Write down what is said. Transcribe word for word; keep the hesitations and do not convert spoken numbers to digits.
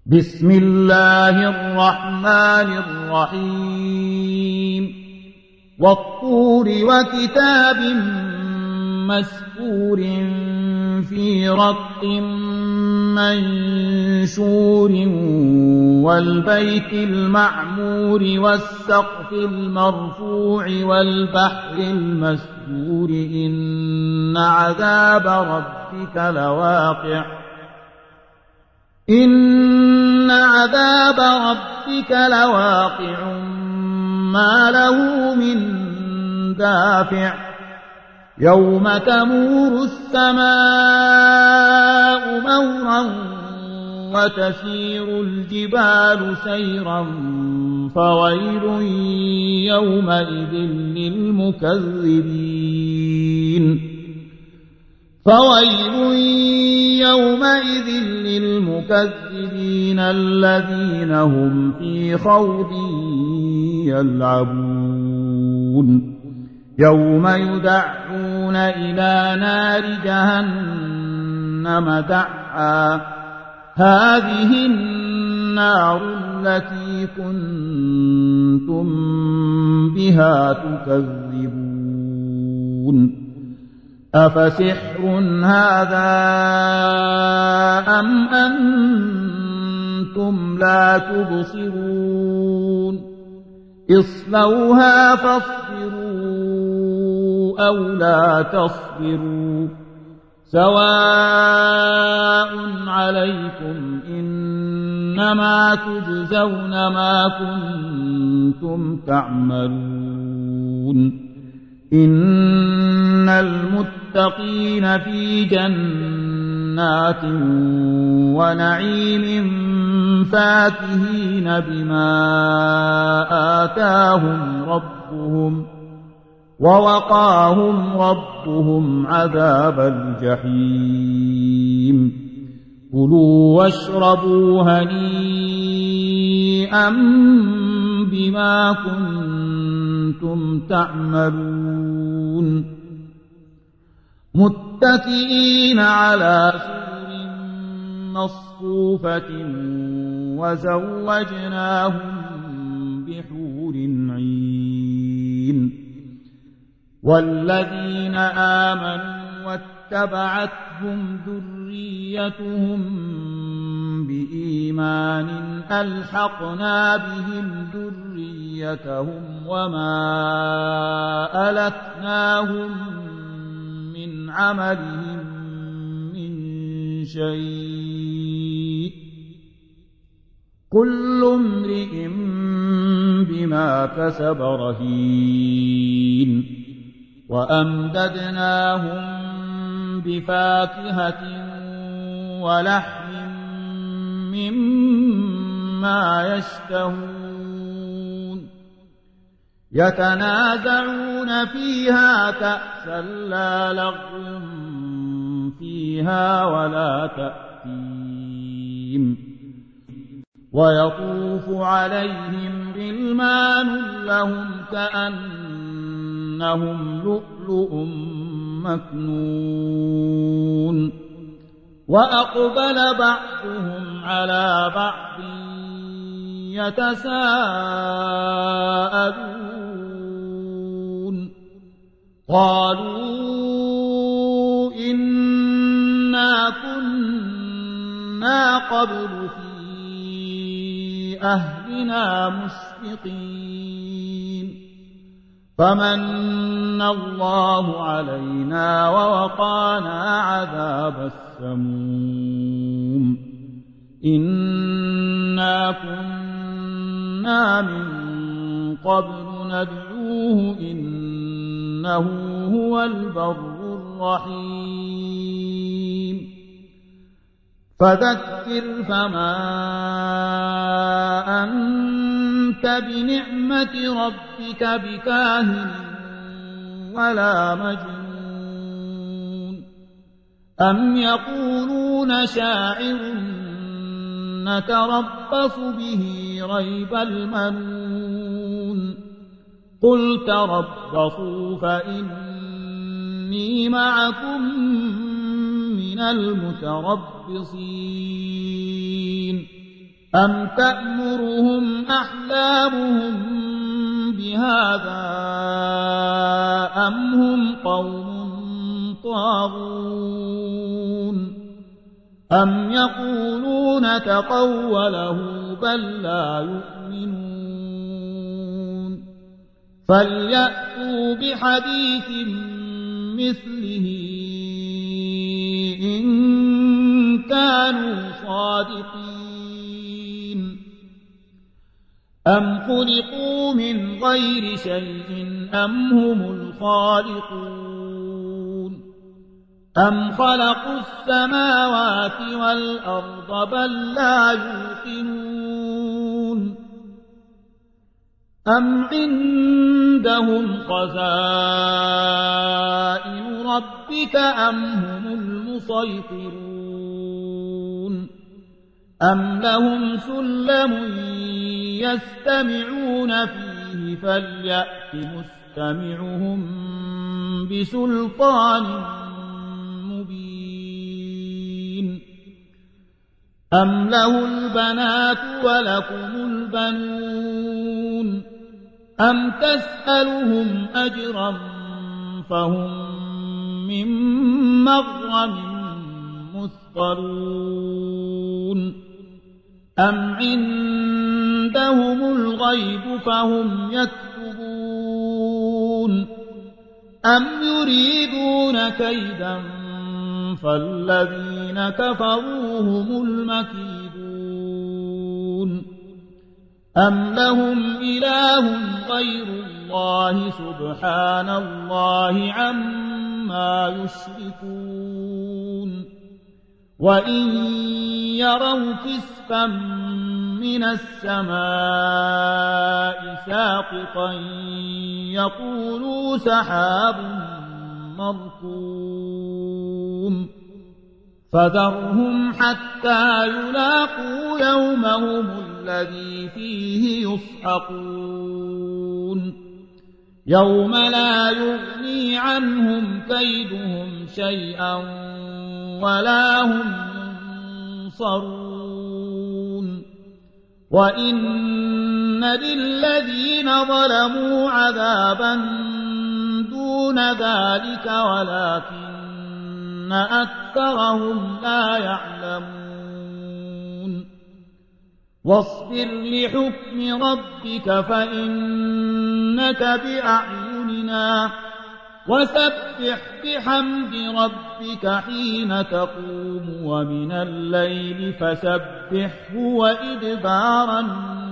بسم الله الرحمن الرحيم والطور وكتاب مسكور في رق منشور والبيت المعمور والسقف المرفوع والبحر المسجور إن عذاب ربك لواقع إن عذاب ربك لواقع ما له من دافع يوم تمور السماء مورا وتسير الجبال سيرا فويل يومئذ للمكذبين فويل يومئذ للمكذبين الذين هم في خوض يلعبون يوم يدعون إلى نار جهنم دعا هذه النار التي كنتم بها تكذبون أفسحر هذا أم أنتم لا تبصرون اصلوها فاصبروا أو لا تصبروا سواء عليكم إنما تجزون ما كنتم تعملون إن المتقين في جنات ونعيم فاكهين بما آتاهم ربهم ووقاهم ربهم عذاب الجحيم كلوا واشربوا هنيئا بما كنتم تعملون متكئين على سرر مصفوفة وزوجناهم بحور عين والذين آمنوا واتبعتهم ذريتهم بإيمان ألحقنا بهم ذريتهم وما ألتناهم من عملهم من شيء كل امرئ بما كسب رهين وأمددناهم بفاكهة ولحم مما يشتهون يتنازعون فيها كأسا لا لغو فيها ولا تأثيم ويطوف عليهم غلمان لهم كأنهم لؤلؤ مكنون وأقبل بعضهم على بعض يتساءلون قالوا إنا كنا قبل في أهلنا مشفقين فمن الله علينا ووقانا عذاب السموم إنا كنا من قبل ندعوه إنه هو البر الرحيم فذكر فما أنت بنعمة ربك بكاهن ولا مجنون أم يقولون شاعر نتربص به ريب المنون قل تربصوا فإني معكم من المتربصين أم تأمرهم أحلامهم بهذا أم هم قوم طاغون أم يقولون تقوله بل لا يؤمنون فليأتوا بحديث مثله إن كانوا صادقين أم خلقوا من غير شيء أم هم الخالقون أم خلقوا السماوات والأرض بل لا يوقنون أم عندهم خزائن ربك أم هم المسيطرون أم لهم سلم يستمعون فيه فليأت مستمعهم بسلطان مبين أم له البنات ولكم البنون أم تسألهم أجرا فهم من مغرم مثقلون أم عندهم الغيب فهم يكتبون أم يريدون كيدا فالذين كفروا هم المكيدون أم لهم إله غير الله سبحان الله عما يشركون وإن يروا كسفا من السماء ساقطا يقولوا سحاب مركوم فذرهم حتى يلاقوا يومهم الذي فيه يصعقون يوم لا يغني عنهم كيدهم شيئا ولا هم ينصرون وإن للذين ظلموا عذابا دون ذلك ولكن أكثرهم لا يعلمون واصبر لحكم ربك فإنك بأعيننا وسبح بحمد ربك حين تقوم ومن الليل فسبحه وإدبار النجوم